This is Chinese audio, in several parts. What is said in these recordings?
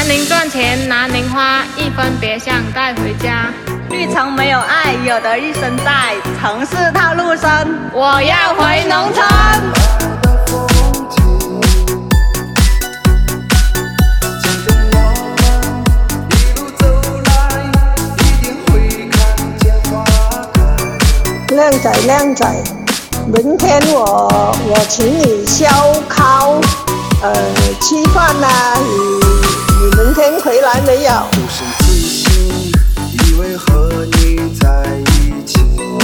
您赚钱拿您花，一分别想带回家。 绿城没有爱，有的一生在城市套路深。 我要回农村。 靓仔靓仔，明天我请你烧烤，吃饭啦，你明天回来没有？ 不是自信，以为和你在一起，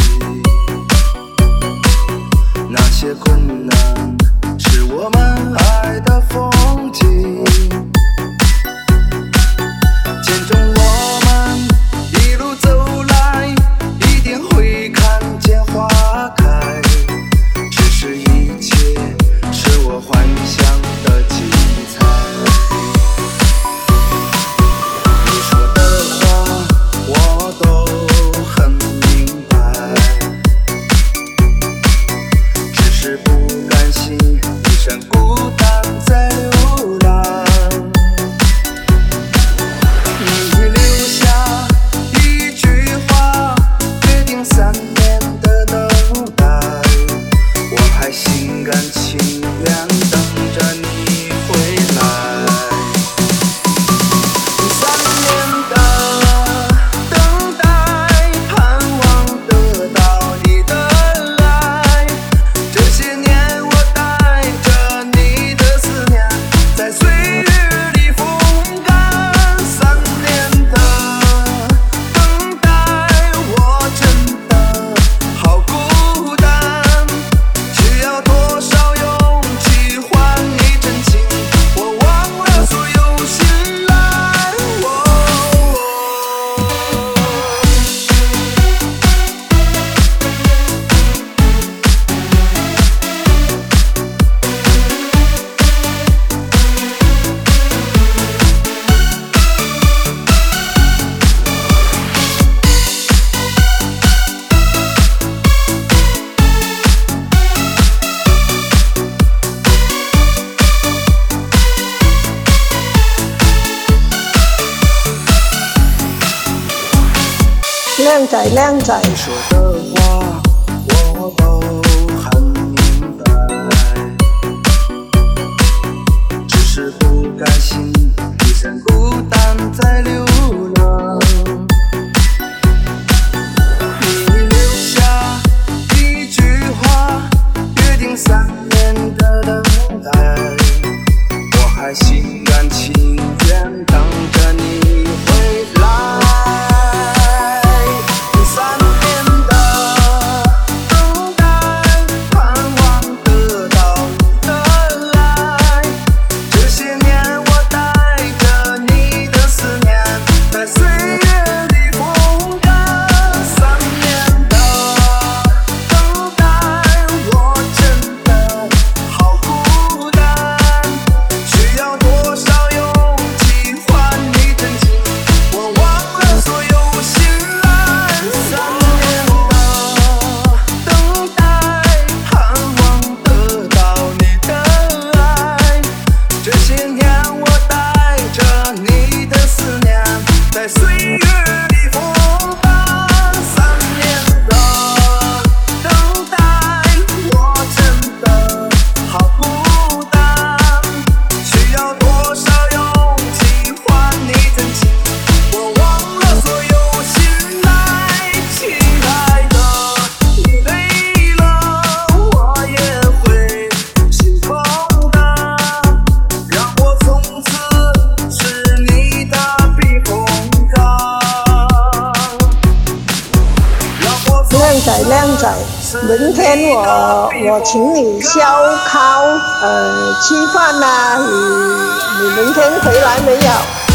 那些困难是我们爱的风景，见证我们一路走来，一定会看见花开，只是一切是我幻想的精彩。你说的话我都很明白，只是不甘心一生孤单在流浪。你留下一句话，决定3年的等待，我还心甘情愿等着你回来。3年的等待，盼望得到你的爱，这些年我带着你的思念，在岁月里风干。3年的等待，我真的好孤单，需要多少勇气换你真情，我忘了所有信赖。 靓仔靓仔， 你说的话我都很明白，只是不甘心一生孤单在流浪。你留下一句话，约定3年的等待，我还心甘情愿等着你回来。 靓仔，明天我请你烧烤，吃饭啦，你明天回来没有？